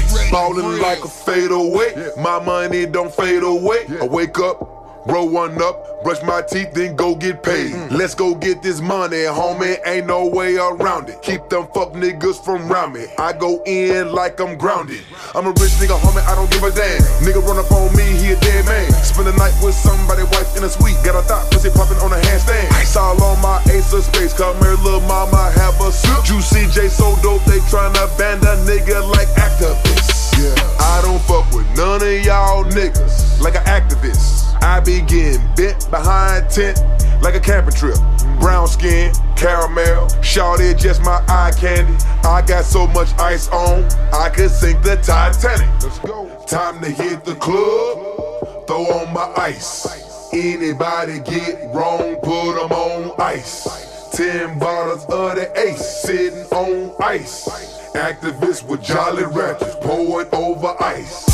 Ballin' like a fadeaway. My money don't fade away. I wake up, roll one up, brush my teeth, then go get paid. Let's go get this money, homie, ain't no way around it. Keep them fuck niggas from round me. I go in like I'm grounded. I'm a rich nigga, homie, I don't give a damn. Nigga run up on me, he a dead man. Spend the night with somebody, wife in a suite. Got a thought, pussy poppin' on a handstand. Ice all on my ace of space, come here, lil' mama, have a sip. Juicy J so dope, they tryna ban a nigga like activists. I don't fuck with none of y'all niggas like an activist. I be getting bent behind tent like a camping trip. Brown skin, caramel, shawty just my eye candy. I got so much ice on, I could sink the Titanic. Let's go. Time to hit the club, throw on my ice. Anybody get wrong, put them on ice. 10 bottles of the Ace sitting on ice. Activists with Jolly Ranchers, pour it over ice.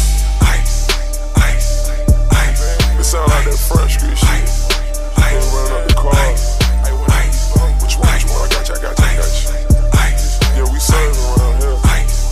It sound like that Front Street shit. Run up the car. Which one? I got you. Yeah, we serving around here.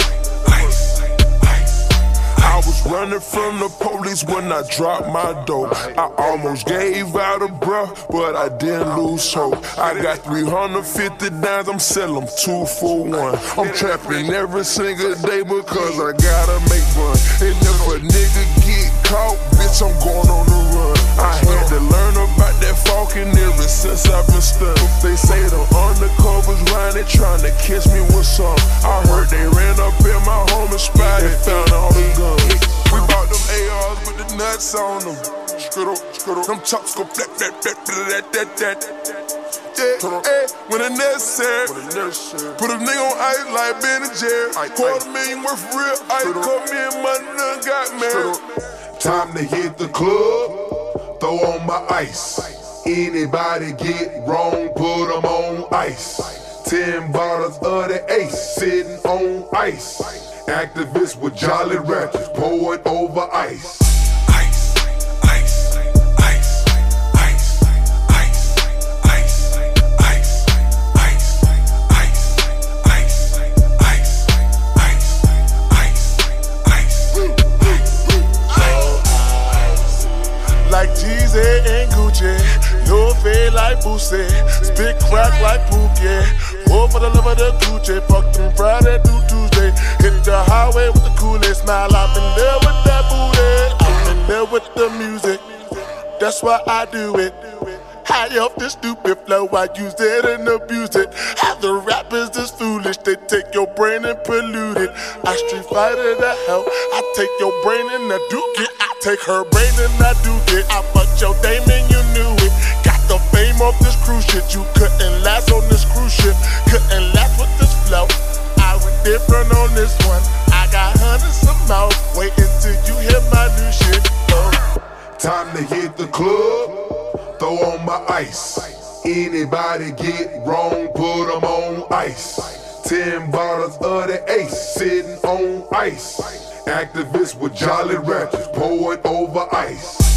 I was running from the police when I dropped my dope. I almost gave out a breath, but I didn't lose hope. I got 350 dimes, I'm selling 2 for 1. I'm trapping every single day because I gotta make one. And if a nigga get caught, bitch, I'm going on the run. I had to learn about that falcon ever since I've been stunned. They say the undercovers round there trying to catch me with some. I heard they ran up in my homie spot and found all the guns. We bought them ARs with the nuts on them. Skittle, them chops go flap, that. Yeah, when it's necessary. Put a nigga on ice like Ben and Jerry. $250,000 worth of real ice. Caught me and my nigga got married. Time to hit the club, throw on my ice. Anybody get wrong, put them on ice. 10 bottles of the Ace sitting on ice. Activists with Jolly Ranchers, pour it over ice. Like Jeezy and Gucci, no fade like Boosie, spit crack like Pookie. Go for the love of the Gucci, fuck them Friday through Tuesday. Hit the highway with the coolest smile, I'm in love with that booty. I'm in love with the music, that's why I do it. High off this stupid flow, I use it and abuse it. Half the rappers is foolish, they take your brain and pollute it. I street fighter the hell, I take your brain and I duke it. I take her brain and I duke it. I fucked your dame and you knew it. Got the fame off this cruise shit, you couldn't last on this cruise ship. Couldn't last with this flow, I went different on this one. I got hundreds of mouths, wait until you hear my new shit. Time to hit the club, throw on my ice. Anybody get wrong, put them on ice. 10 bottles of the Ace sitting on ice. Activists with Jolly Ranchers, pour it over ice.